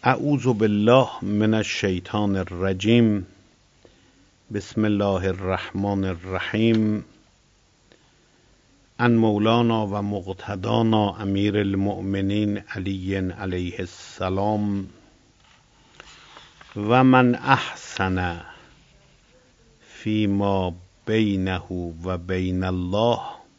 اعوذ بالله من الشیطان الرجیم. بسم الله الرحمن الرحیم. عن مولانا و مقتدانا امیر المؤمنین علی علیه السلام: و من احسن فیما بینه و بین الله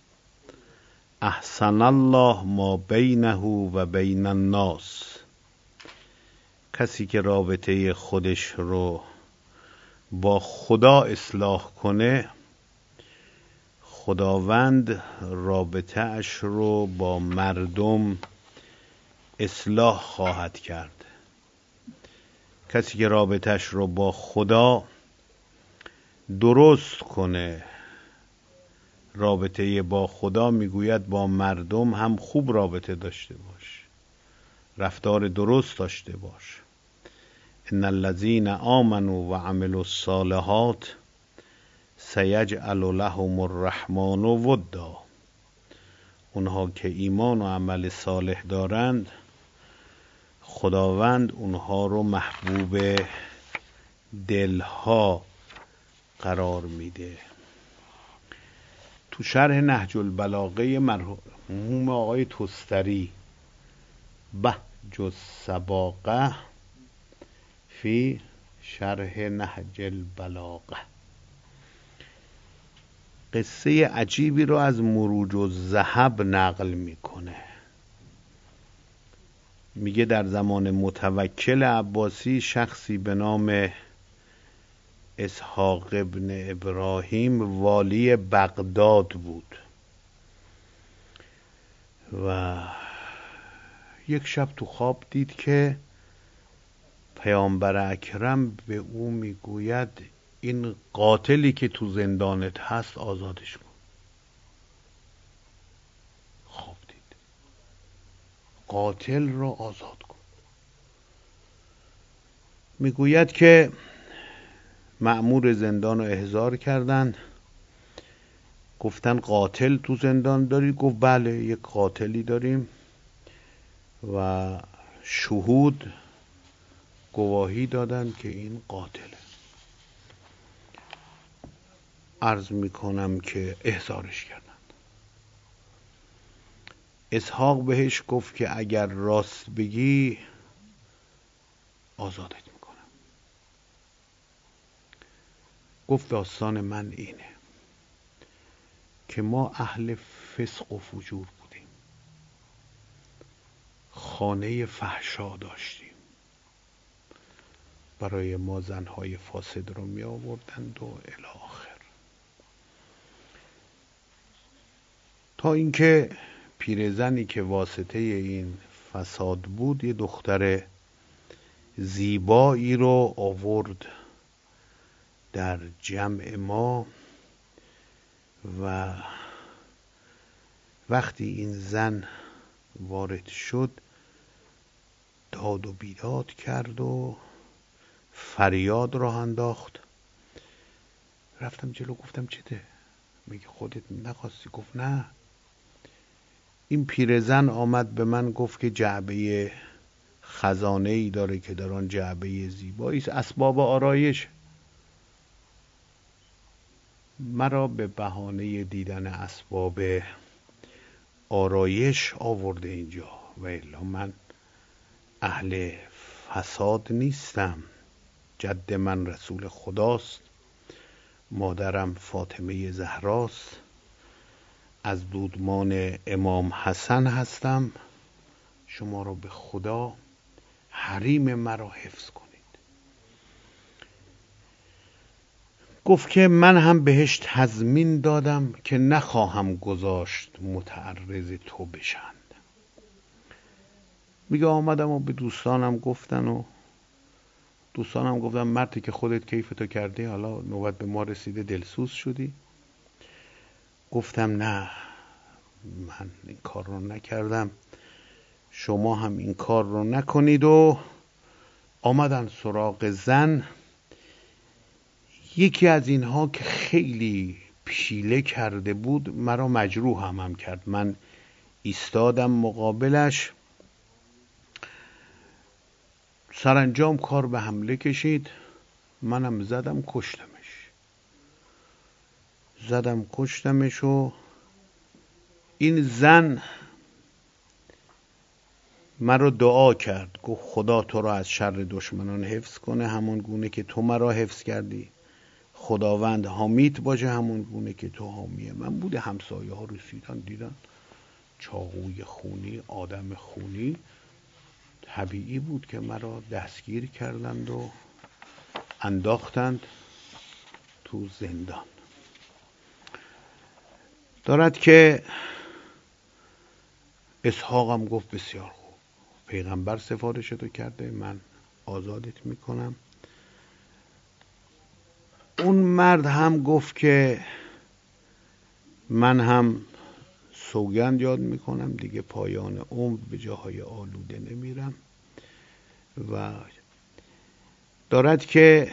احسن الله ما بینه و بین الناس. کسی که رابطه خودش رو با خدا اصلاح کنه، خداوند رابطه اش رو با مردم اصلاح خواهد کرد. کسی که رابطهش رو با خدا درست کنه، رابطه با خدا میگوید با مردم هم خوب رابطه داشته باش، رفتار درست داشته باش. ان الذين آمنوا وعملوا الصالحات سیجعل لهم الرحمن ودا. اونها که ایمان و عمل صالح دارند، خداوند اونها رو محبوب دلها قرار میده. تو شرح نهج البلاغه مرحوم آقای تستری، بهج السباقه فی شرح نهج البلاغه، قصه عجیبی رو از مروج الذهب نقل میکنه. میگه در زمان متوکل عباسی شخصی به نام اسحاق ابن ابراهیم والی بغداد بود و یک شب تو خواب دید که پیامبر اکرم به او میگوید این قاتلی که تو زندانت هست آزادش کن. خواب دید قاتل رو آزاد کن. میگوید که مأمور زندان رو احضار کردن، گفتن قاتل تو زندان داری؟ گفت بله یک قاتلی داریم و شهود گواهی دادن که این قاتله. عرض میکنم که احضارش کردن. اسحاق بهش گفت که اگر راست بگی آزادت میکنم. گفت داستان من اینه که ما اهل فسق و فجور بودیم، خانه فحشا داشتیم، برای ما زنهای فاسد رو می آوردند و الی آخر، تا اینکه پیرزنی که واسطه این فساد بود یه دختر زیبایی رو آورد در جمع ما و وقتی این زن وارد شد داد و بیداد کرد و فریاد راه انداخت. رفتم جلو گفتم چته؟ میگه خودت نخواستی. گفت نه، این پیرزن آمد به من گفت که جعبه خزانه ای داره که در آن جعبه زیبایی است، اسباب آرایش. مرا به بهانه دیدن اسباب آرایش آورده اینجا و الا من اهل فساد نیستم. جد من رسول خداست، مادرم فاطمه زهراست، از دودمان امام حسن هستم. شما رو به خدا حریم مرا حفظ کنید. گفت که من هم بهش تضمین دادم که نخواهم گذاشت متعرض تو بشند. میگه آمدم و به دوستانم گفتن مردی که خودت کیفتو کردی، حالا نوبت به ما رسیده دلسوز شدی. گفتم نه، من این کار رو نکردم، شما هم این کار رو نکنید. و آمدن سراغ زن. یکی از اینها که خیلی پیله کرده بود مرا مجروح هم کرد. من ایستادم مقابلش، سرانجام کار به حمله کشید. منم زدم کشتمش و این زن مرا دعا کرد، گفت خدا تو را از شر دشمنان حفظ کنه همون گونه که تو مرا حفظ کردی، خداوند حامیت باشه همون گونه که تو حامی من بوده. همسایه ها رسیدن دیدن چاقوی خونی، آدم خونی، طبیعی بود که مرا دستگیر کردند و انداختند تو زندان. دارد که اسحاقم گفت بسیار خوب، پیغمبر سفارشتو کرده، من آزادت میکنم. اون مرد هم گفت که من هم سوگند یاد میکنم دیگه پایان عمر به جاهای آلوده نمیرم و دارد که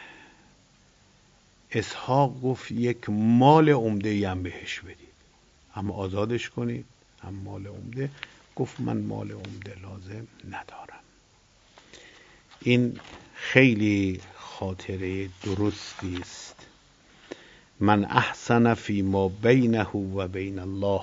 اسحاق گفت یک مال عمده هم بهش بدید، هم آزادش کنید هم مال عمده. گفت من مال عمده لازم ندارم. این خیلی خاطره درستی است. من احسن فی ما بینه و بین الله،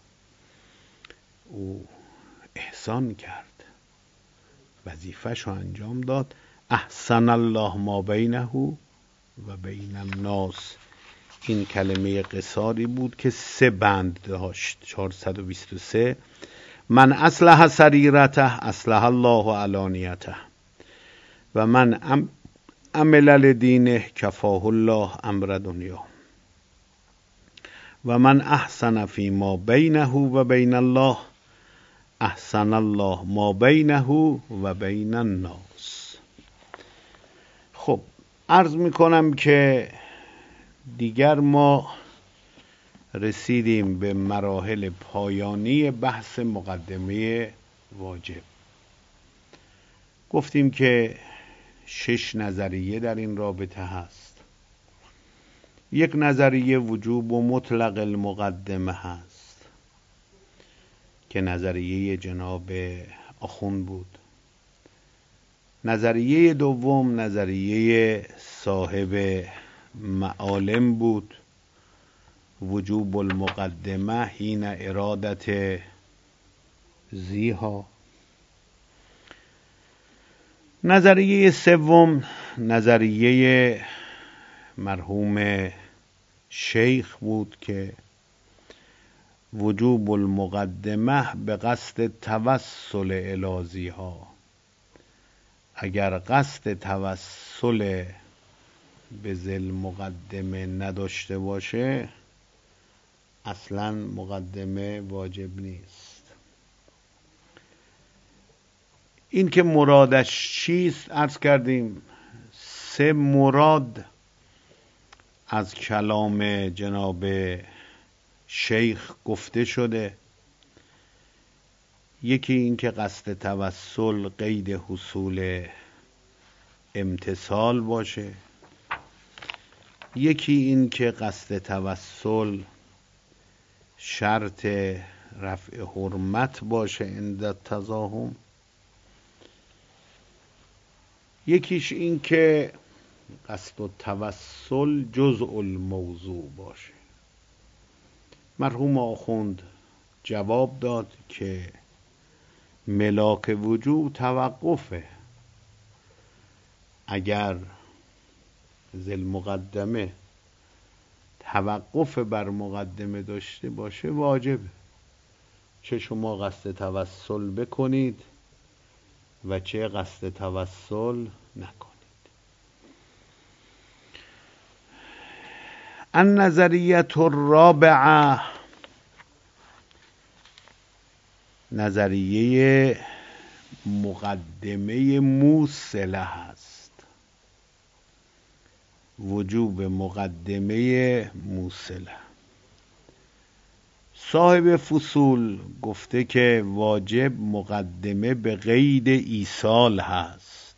او احسان کرد، وظیفه‌شو انجام داد. احسن الله ما بینه و بین الناس، این کلمه قصاری بود که 3 بند داشت. 423 من اصلح سریرته اصلح الله علانیته و من عمل لدینه کفاه الله امر دنیا و من احسن فی ما بینه و بین الله احسن الله ما بینه و بین الناس. خب عرض میکنم که دیگر ما رسیدیم به مراحل پایانی بحث مقدمه واجب. گفتیم که 6 نظریه در این رابطه هست. یک نظریه وجوب و مطلق المقدمه هست که نظریه جناب آخوند بود. نظریه دوم نظریه صاحب معالم بود، وجوب المقدمه حین ارادت زیها. نظریه سوم نظریه مرحوم شیخ بود که وجوب المقدمه به قصد توسل الی زیها، اگر قصد توسل به ذل مقدمه نداشته باشه اصلا مقدمه واجب نیست. این که مرادش چیست عرض کردیم. 3 مراد از کلام جناب شیخ گفته شده. یکی این که قصد توسل قید حصول امتثال باشه، یکی این که قصد توسل شرط رفع حرمت باشه عند تزاحم، یکیش این که قصد توسل جزء الموضوع باشه. مرحوم آخوند جواب داد که ملاک وجوب توقفه. اگر ذل مقدمه توقف بر مقدمه داشته باشه واجبه، چه شما قصد توسل بکنید و چه قصد توسل نکنید. النظریه الرابعه نظریه مقدمه موصله هست. وجوب مقدمه موصله. صاحب فصول گفته که واجب مقدمه به قید ایصال هست،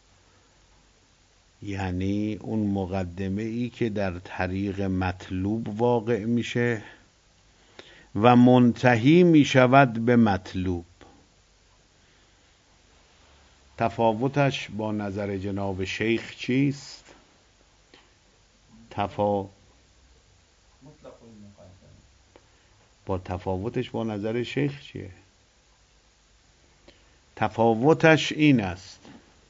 یعنی اون مقدمه ای که در طریق مطلوب واقع میشه و منتهی میشود به مطلوب. تفاوتش با نظر جناب شیخ چیست؟ با تفاوتش با نظر شیخ چیه؟ تفاوتش این است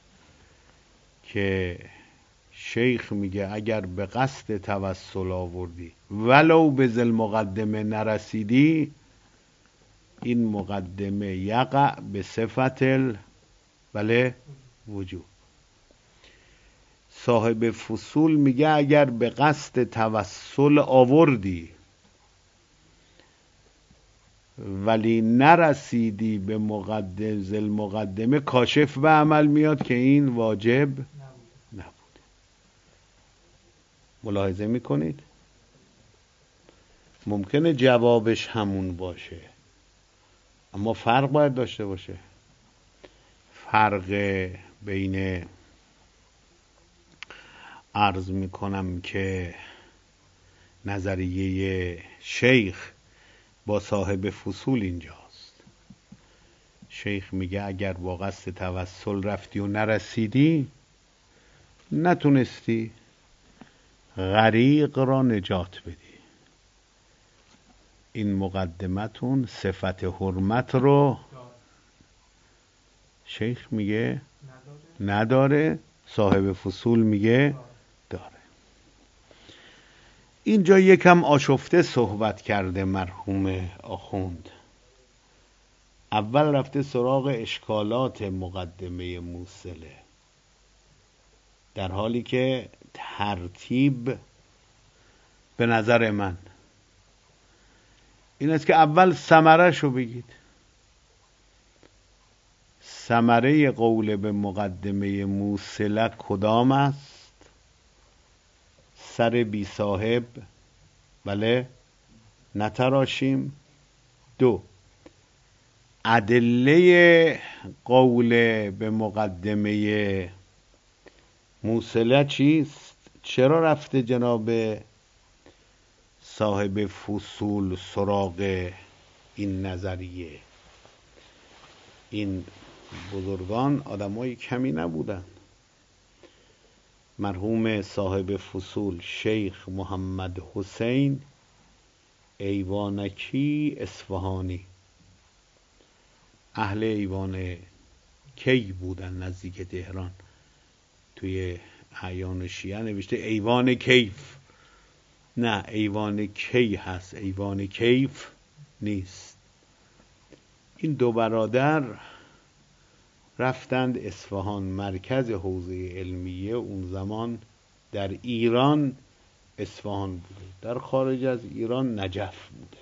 که شیخ میگه اگر به قصد توسل آوردی ولو به ذل مقدمه نرسیدی، این مقدمه یقع به صفت بله وجود. صاحب فصول میگه اگر به قصد توسل آوردی ولی نرسیدی به ذل مقدمه، کاشف به عمل میاد که این واجب نبود. ملاحظه میکنید؟ ممکنه جوابش همون باشه، اما فرق باید داشته باشه. فرق بین عرض میکنم که نظریه شیخ با صاحب فصول اینجاست. شیخ میگه اگر با قصد توسل رفتی و نرسیدی، نتونستی غریق را نجات بدی، این مقدمتون صفت حرمت رو شیخ میگه نداره، صاحب فصول میگه داره. اینجا یکم آشفته صحبت کرده مرحوم آخوند. اول رفته سراغ اشکالات مقدمه موصله، در حالی که ترتیب به نظر من این است که اول ثمره شو بگید. ثمره قول به مقدمه موصله کدام است؟ سر بی صاحب بله نتراشیم. دو، ادله قول به مقدمه موصله چیست؟ چرا رفته جناب صاحب فصول سراغ این نظریه؟ این بزرگان آدمای کمی نبودن. مرحوم صاحب فصول شیخ محمد حسین ایوانکی اصفهانی، اهل ایوان کی بودن نزدیک تهران. توی اعیان شیعه نوشته ایوان کیف، نه ایوان کی هست، ایوان کیف نیست. این دو برادر رفتند اصفهان، مرکز حوزه علمیه اون زمان در ایران اصفهان بوده، در خارج از ایران نجف بوده.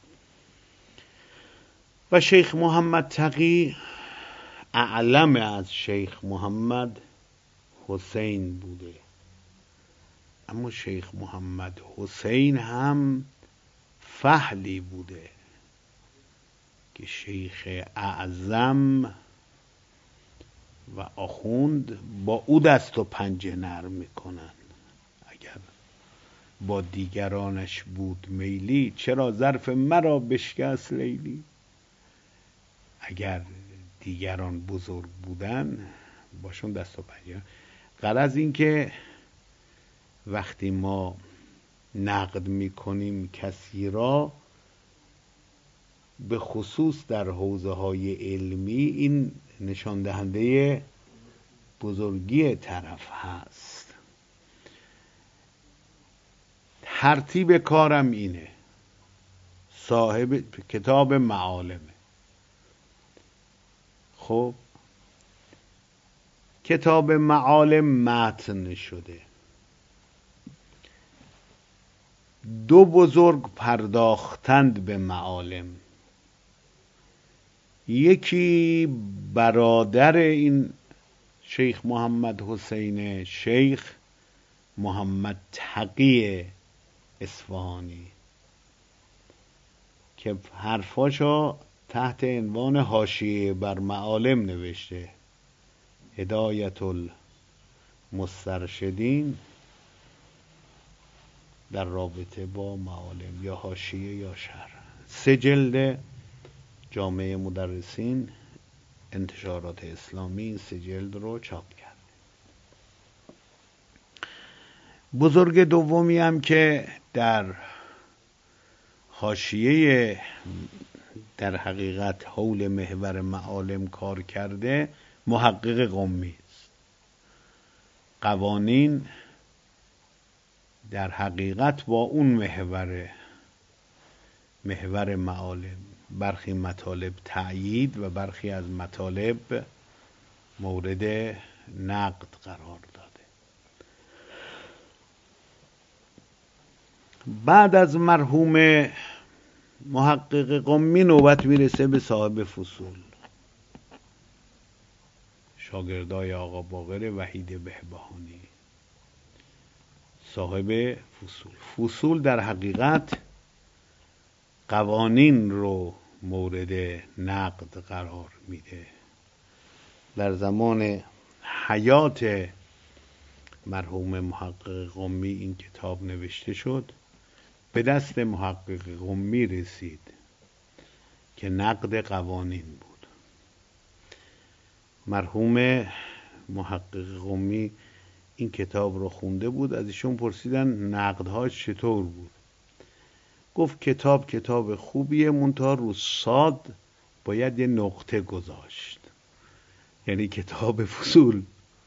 و شیخ محمد تقی اعلم از شیخ محمد حسین بوده، اما شیخ محمد حسین هم فحلی بوده که شیخ اعظم و آخوند با او دست و پنجه نرم میکنن. اگر با دیگرانش بود میلی، چرا ظرف مرا بشکست لیلی؟ اگر دیگران بزرگ بودن باشون دست و پنجه. غرض این که وقتی ما نقد میکنیم کسی را، به خصوص در حوزه های علمی، این نشان دهنده بزرگی طرف هست. ترتیب کارم اینه. صاحب کتاب معالمه، خب کتاب معالم متن شده، دو بزرگ پرداختند به معالم. یکی برادر این شیخ محمد حسین، شیخ محمد تقی اصفهانی، که حرفاشو تحت عنوان حاشیه بر معالم نوشته، هدایت المسترشدین در رابطه با معالم، یا حاشیه یا شرح. 3 جلد، جامعه مدرسین انتشارات اسلامی این 3 جلد رو چاپ کرد. بزرگ دومی هم که در حاشیه در حقیقت حول محور معالم کار کرده محقق قمی است. قوانین در حقیقت با اون محور معالم برخی مطالب تأیید و برخی از مطالب مورد نقد قرار داده. بعد از مرحوم محقق قمی نوبت میرسه به صاحب فصول، شاگردای آقا باقر وحید بهبهانی، صاحب فصول در حقیقت قوانین رو مورد نقد قرار میده. در زمان حیات مرحوم محقق قمی این کتاب نوشته شد، به دست محقق قمی رسید که نقد قوانین بود. مرحوم محقق قمی این کتاب رو خونده بود، از ایشون پرسیدن نقدهاش چطور بود؟ گفت کتاب خوبیه، منتها رو صاد باید یه نقطه گذاشت. یعنی کتاب فصول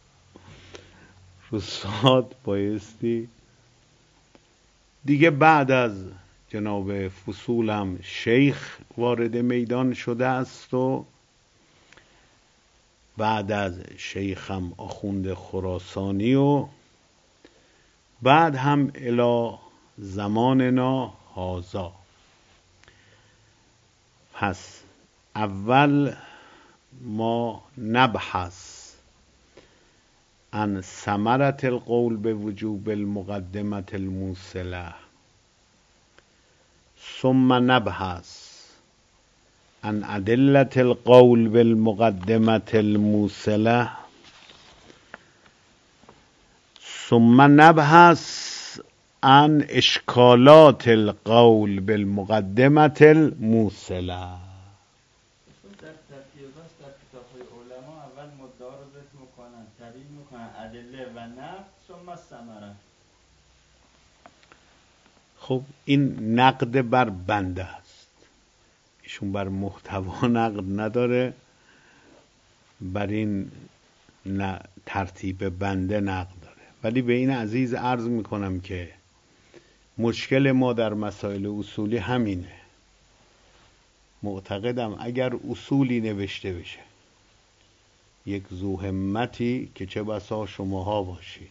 رو صاد بایستی. دیگه بعد از جناب فصولم شیخ وارد میدان شده است و بعد از شیخم آخوند خراسانی و بعد هم الی زماننا هذا. پس اول ما نبحث عن ثمرة القول بوجوب المقدمة الموصلة، ثم نبحث عن أدلة القول بالمقدمة الموصلة، ثم نبحث عن اشکالات القول بالمقدمة الموصلة. خب این نقد بر بنده است، ایشون بر محتوا نقد نداره، بر این ترتیب بنده نقد داره. ولی به این عزیز عرض میکنم که مشکل ما در مسائل اصولی همینه. معتقدم اگر اصولی نوشته بشه، یک ذو همتی که چه بسا شماها باشید،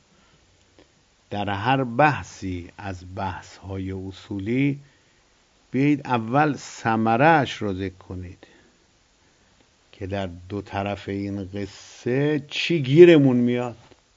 در هر بحثی از بحث‌های اصولی بیایید اول ثمره اش رو ذکر کنید که در دو طرف این قصه چی گیرمون میاد.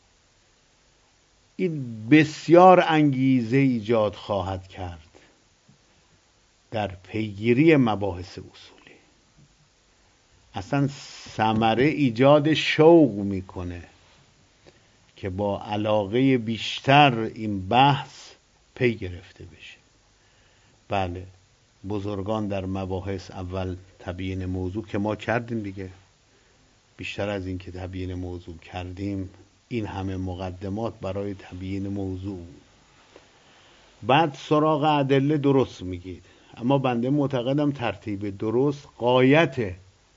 این بسیار انگیزه ایجاد خواهد کرد در پیگیری مباحث اصولی. اصلا ثمره ایجاد شوق میکنه که با علاقه بیشتر این بحث پی گرفته بشه. بله، بزرگان در مباحث اول تبیین موضوع که ما کردیم دیگه، بیشتر از این که تبیین موضوع کردیم، این همه مقدمات برای تبیین موضوع. بعد سراغ ادله درست میگید، اما بنده معتقدم ترتیب درست غایت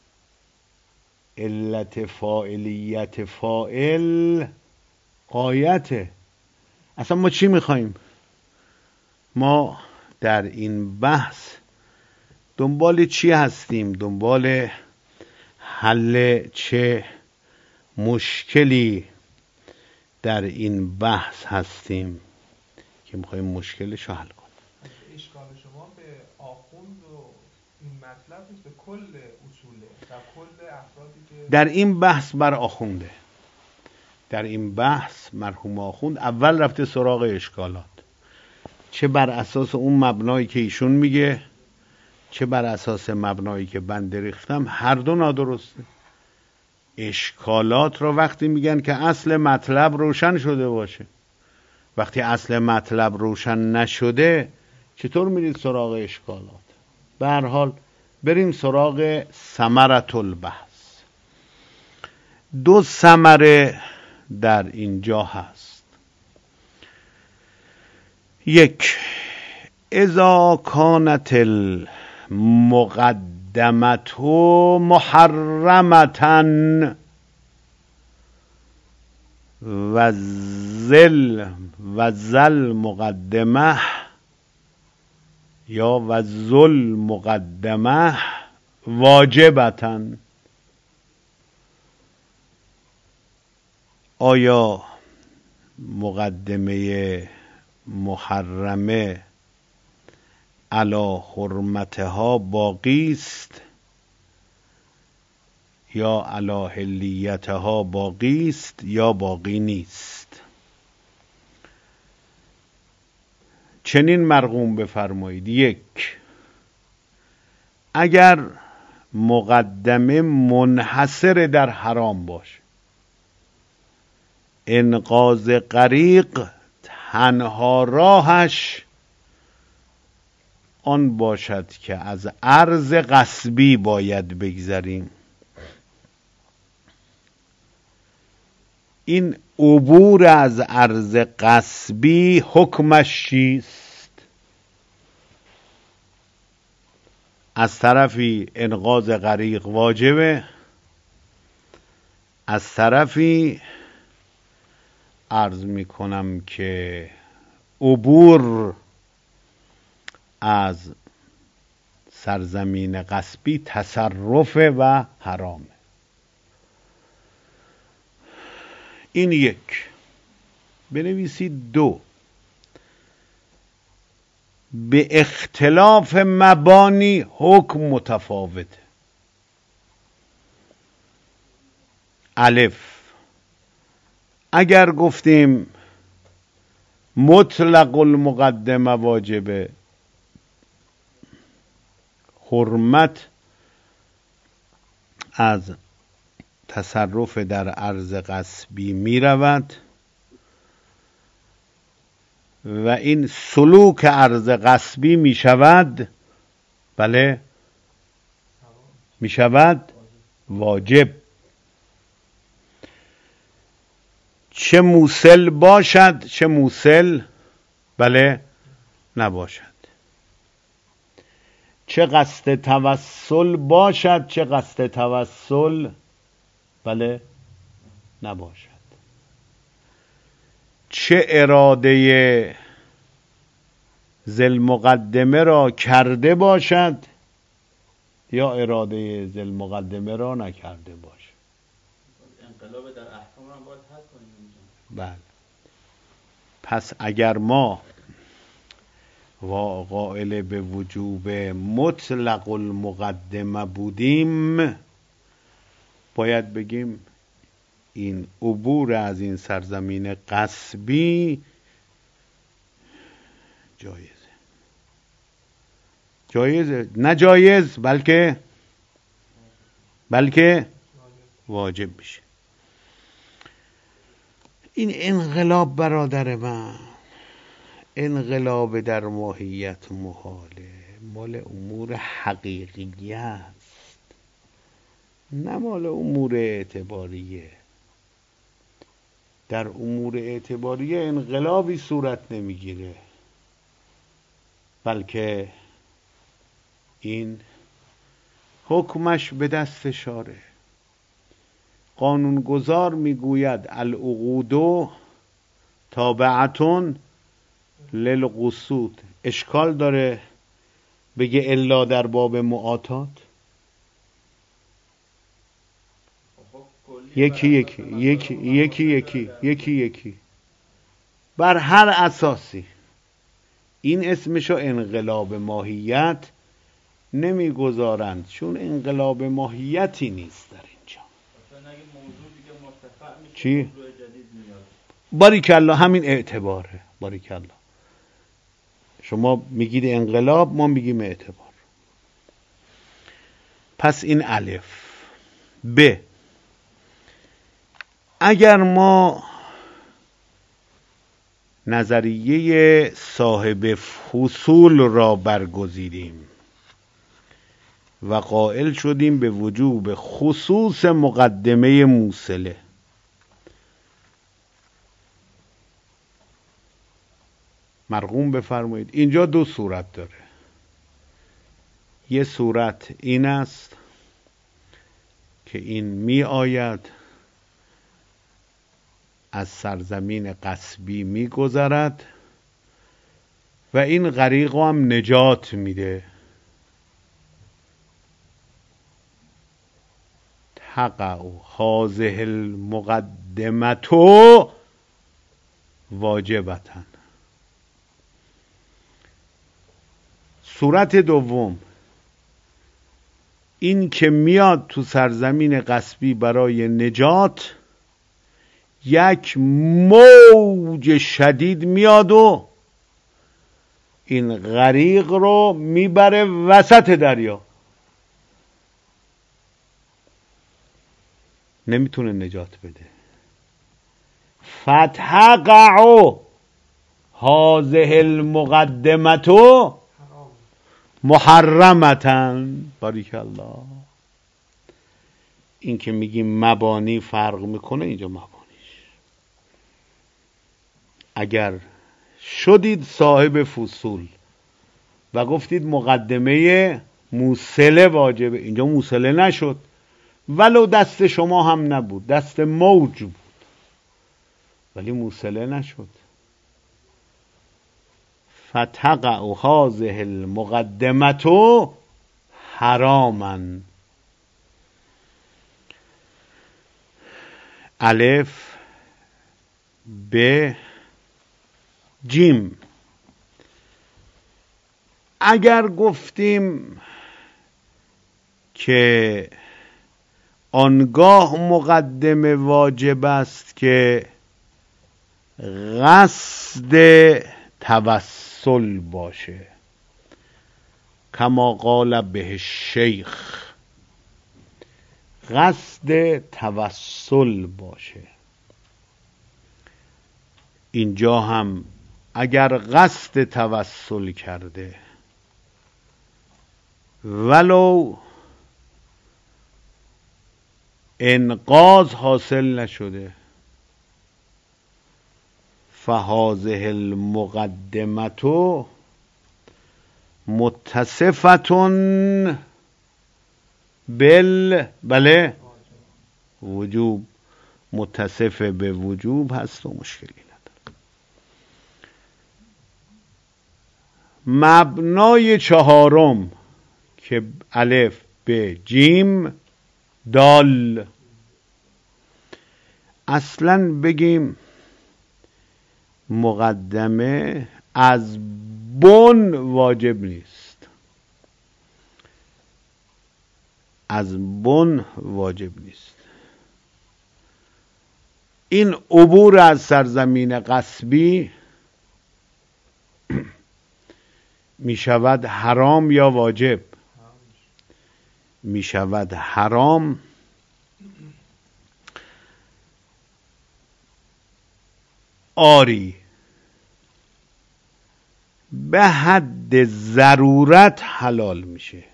علت فاعلیت فاعل غایته. اصلا ما چی میخواییم؟ ما در این بحث دنبال چی هستیم؟ دنبال حل چه مشکلی در این بحث هستیم که میخواییم مشکلش رو حل کنیم. اشکال شما به آخوند و این مطلب نیست، به کل اصوله و کل افرادی که در این بحث بر آخونده. در این بحث مرحوم آخوند اول رفته سراغ اشکالات، چه بر اساس اون مبنایی که ایشون میگه، چه بر اساس مبنایی که بنده ریختم، هر دو نادرسته. اشکالات رو وقتی میگن که اصل مطلب روشن شده باشه. وقتی اصل مطلب روشن نشده چطور میرید سراغ اشکالات؟ به هر حال بریم سراغ ثمرة البحث. دو ثمره در اینجا هست. یک، اذا کانت المقدمة محرمة و ذل مقدمه یا و ذل مقدمه واجبة، آیا مقدمه محرمه علی حرمتها باقی است یا علی حلیتها باقی است یا باقی نیست؟ چنین مرقوم بفرمایید: یک، اگر مقدمه منحصر در حرام باشه، انقاذ غریق تنها راهش آن باشد که از ارض غصبی باید بگذریم. این عبور از ارض غصبی حکمش چیست؟ از طرفی انقاذ غریق واجبه، از طرفی عرض می کنم که عبور از سرزمین غصبی تصرف و حرامه. این یک. بنویسید: دو، به اختلاف مبانی حکم متفاوته. الف، اگر گفتیم مطلق المقدمه واجبه، حرمت از تصرف در ارض غصبی می رود و این سلوک ارض غصبی می شود، بله، می شود واجب، چه موصل باشد چه موصل بله نباشد، چه قصد توسل باشد چه قصد توسل بله نباشد، چه اراده ذل مقدمه را کرده باشد یا اراده ذل مقدمه را نکرده باشد. انقلاب در احکام هم باید حل کنیم. بله. پس اگر ما قائل به وجوب مطلق المقدمه بودیم، باید بگیم این عبور از این سرزمین غصبی جایزه نه جایز بلکه واجب میشه. این انقلاب برادر من، انقلاب در ماهیت محاله، مال امور حقیقی است، نه مال امور اعتباریه. در امور اعتباریه انقلابی صورت نمیگیره، بلکه این حکمش به دست شاره. قانونگذار میگوید العقود تابعتون للقصود. اشکال داره بگه الا در باب معاطات؟ یکی بر هر اساسی. این اسمشو انقلاب ماهیت نمیگذارند، چون انقلاب ماهیتی نیست در اینجا. چی؟ باریکالله، همین اعتباره. باریکالله. شما میگید انقلاب، ما میگیم اعتبار. پس این الف. ب، اگر ما نظریه صاحب فصول را برگزیدیم و قائل شدیم به وجوب خصوص مقدمه موصله. مرقوم بفرمایید. اینجا دو صورت داره. یه صورت این است که این می آید از سرزمین غصبی می گذرد و این غریق هم نجات میده. تقع هذه المقدمة واجبتاً. صورت دوم این که میاد تو سرزمین غصبی برای نجات، یک موج شدید میاد و این غریق رو میبره وسط دریا، نمیتونه نجات بده. فتقع هذه المقدمة محرمة. باریک الله. این که میگیم مبانی فرق میکنه، اینجا مبانیش. اگر شدید صاحب فصول و گفتید مقدمه موصله واجبه، اینجا موصله نشد، ولو دست شما هم نبود، دست موج بود، ولی موصله نشد. فتقع هذه المقدمة حراما. الف ب جیم. اگر گفتیم که آنگاه مقدمه واجب است که قصد توسل باشه، کما قال به الشیخ، قصد توسل باشه. اینجا هم اگر قصد توسل کرده ولو انقاذ حاصل نشده، فهذه المقدمة متصفة بله وجوب، متصف به وجوب هست و مشکلی نداره. مبنای چهارم که الف ب جیم دال، اصلا بگیم مقدمه از بن واجب نیست، از بن واجب نیست. این عبور از سرزمین غصبی می شود حرام یا واجب؟ می شود حرام آری به حد ضرورت حلال میشه.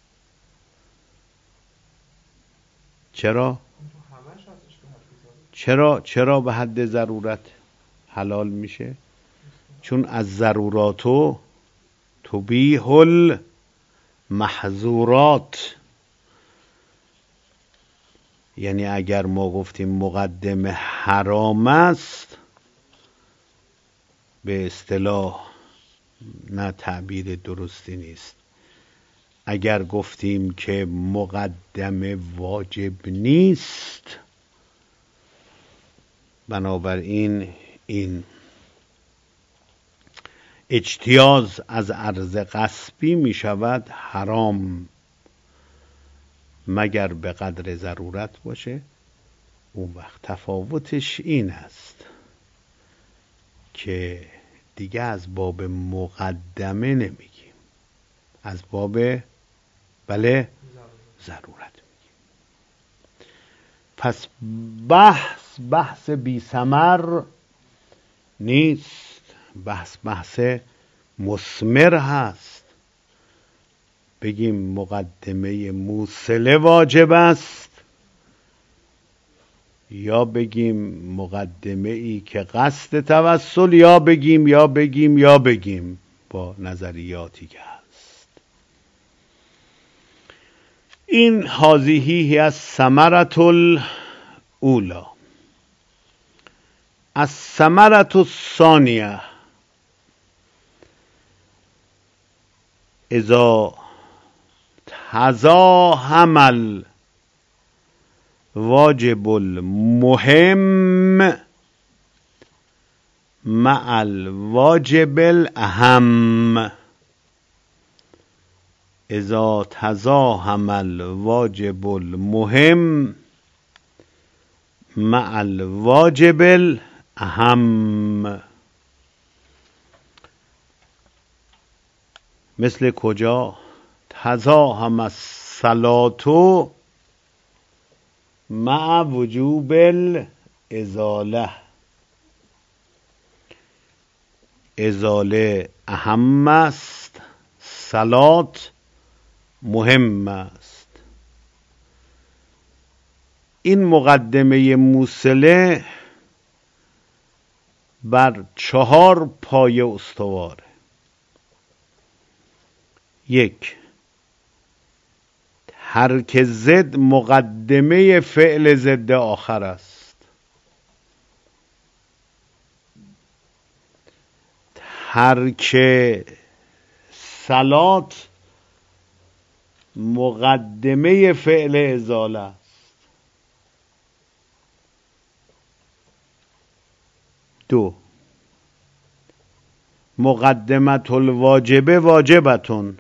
چرا به حد ضرورت حلال میشه؟ چون از ضروراتو تبیح المحظورات. یعنی اگر ما گفتیم مقدمه حرام است، به اصطلاح نه تعبیر درستی نیست. اگر گفتیم که مقدمه واجب نیست، بنابراین این اجتیاز از ارض غصبی می شود حرام، مگر به قدر ضرورت باشه. اون وقت تفاوتش این است که دیگه از باب مقدمه نمیگیم، از باب ضرورت میگیم. پس بحث بی ثمر نیست، بحث مثمر هست. بگیم مقدمه موصله واجب است، یا بگیم مقدمه ای که قصد توسل، یا بگیم با نظریاتی که هست. این هذه از ثمرة الاولی. الثمرة الثانیه اذا تزاحم الواجب المهم مع الواجب الاهم. اذا تزاحم الواجب المهم مع الواجب الاهم. مثل کجا؟ تزاحم الصلاة مع وجوب الازاله. ازاله اهم است، صلات مهم است. این مقدمه موصله بر 4 پایه استواره. 1. ترک ضد مقدمه فعل ضد آخر است. ترک صلات مقدمه فعل ازاله است. 2. مقدمة الواجب واجبتون.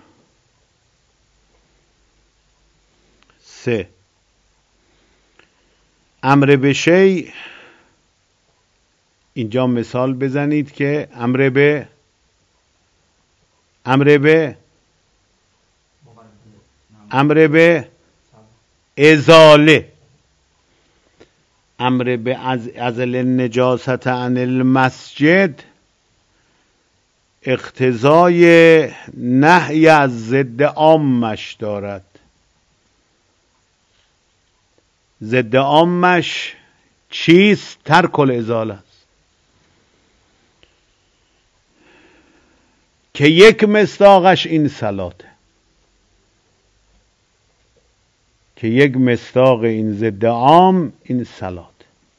3. امر به شیء، اینجا مثال بزنید که امر به ازاله، امر به ازل النجاست عن المسجد اقتضای نهی از ضد عامش دارد. ضد عامش چیست؟ ترک الازاله است که یک مصداقش این صلاته، که یک مصداق این ضد عام این صلاته.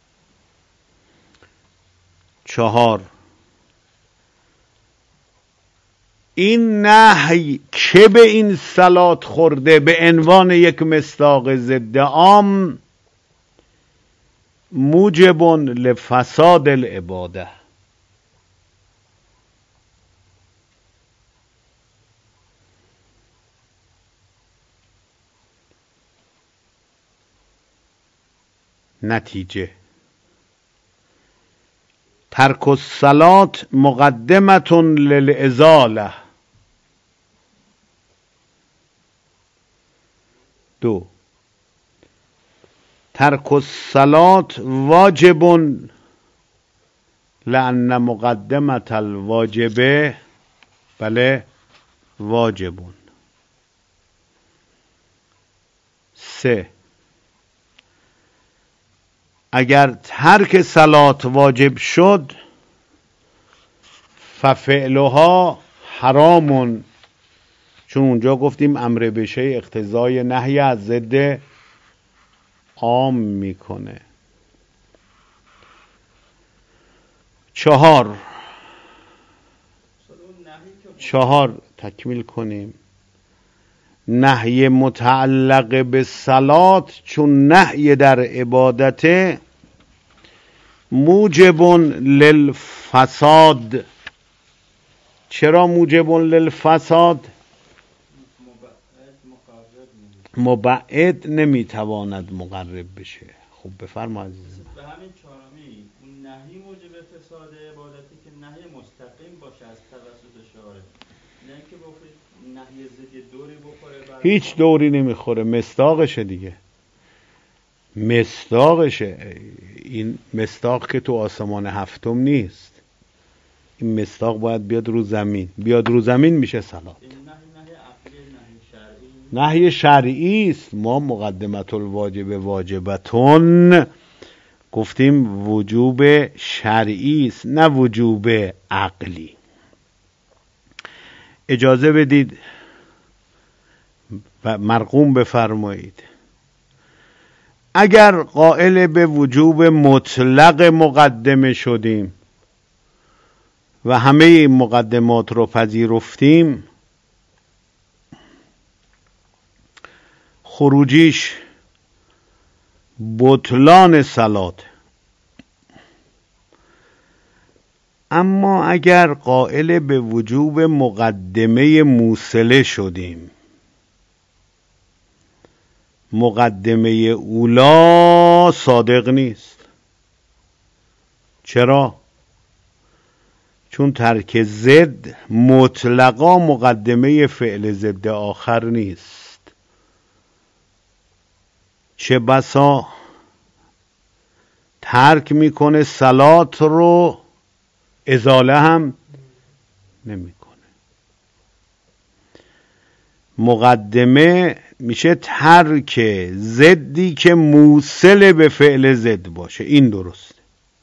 4. این نهی که به این صلات خورده به عنوان یک مصداق ضد عام موجب لفساد العباده. نتیجه ترک الصلاة مقدمة للازاله. 2. ترک الصلاة واجب لأن مقدمة الواجب بله واجب. 3. اگر ترک صلات واجب شد ففعلها حرام، چون اونجا گفتیم امر به شیء اقتضای نهی از ضد عام میکنه. 4 تکمیل کنیم. نهی متعلق به صلات چون نهی در عبادت موجب للفساد. چرا موجب للفساد؟ مبعد نمیتواند مقرب بشه. خب بفرما عزیزم. به همین چهارمی اون نهی موجب فساد عبادتی که نهی مستقیم باشه از توسط شارع، نه اینکه بخورید نهی ضد دوری بخوره. هیچ دوری نمیخوره، مصداقشه دیگه، مصداقشه. این مصداق که تو آسمان هفتم نیست، این مصداق باید بیاد رو زمین. بیاد رو زمین میشه صلات. این نهی عقلی، نهی شرعی. نهی شرعی است. ما مقدمت الواجب واجبتون گفتیم وجوب شرعی است نه وجوب عقلی. اجازه بدید و مرقوم بفرمایید اگر قائل به وجوب مطلق مقدمه شدیم و همه این مقدمات رو پذیرفتیم، خروجیش بطلان صلات. اما اگر قائل به وجوب مقدمه موصله شدیم، مقدمه اولا صادق نیست. چرا؟ چون ترک ضد مطلقا مقدمه فعل ضد آخر نیست. چه بسا ترک میکنه صلات رو ازاله هم نمیکنه. مقدمه میشه ترک ضدی که موصل به فعل ضد باشه، این درسته.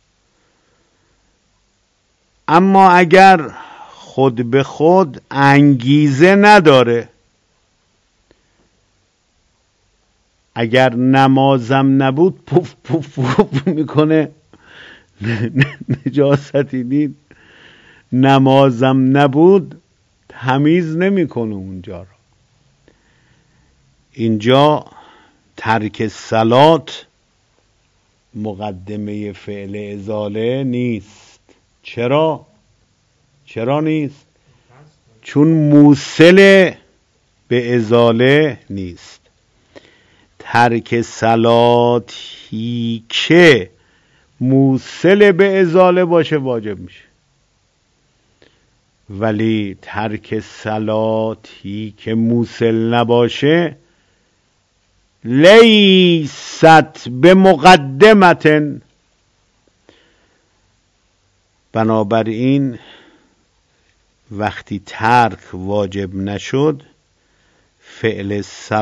اما اگر خود به خود انگیزه نداره، اگر نمازم نبود پوف پوف پوف میکنه، نجاستی دید، نمازم نبود تمیز نمیکنه اونجا رو. اینجا ترک صلات مقدمه فعل ازاله نیست. چرا نیست؟ چون موصل به ازاله نیست. ترک صلاتی که موصل به ازاله باشه واجب میشه، ولی ترک صلاتی که موصل نباشه لیست به مقدمتن. بنابراین وقتی ترک واجب نشد، فعل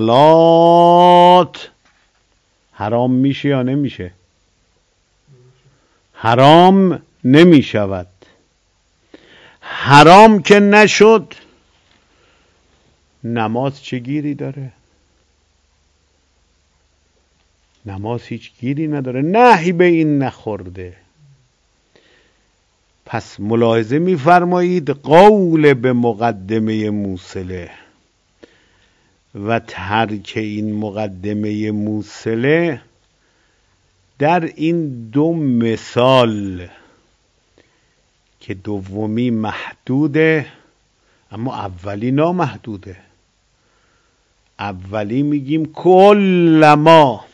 صلات حرام میشه یا نمیشه؟ حرام نمیشود. حرام که نشد، نماز چه گیری داره؟ نماز هیچ گیری نداره، نهی به این نخورده. پس ملاحظه می‌فرمایید قول به مقدمه موصله و ترک این مقدمه موصله در این دو مثال که دومی محدوده اما اولی نامحدوده. اولی میگیم کلما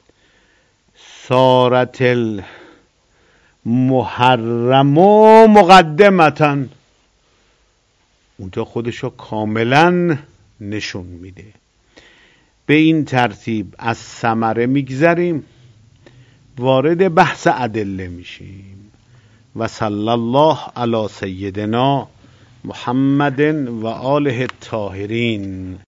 صارت المحرم مقدمتن، اونجا خودشو کاملا نشون میده. به این ترتیب از ثمره میگذریم، وارد بحث ادله میشیم. و صلی الله علی سیدنا محمد و آله الطاهرین.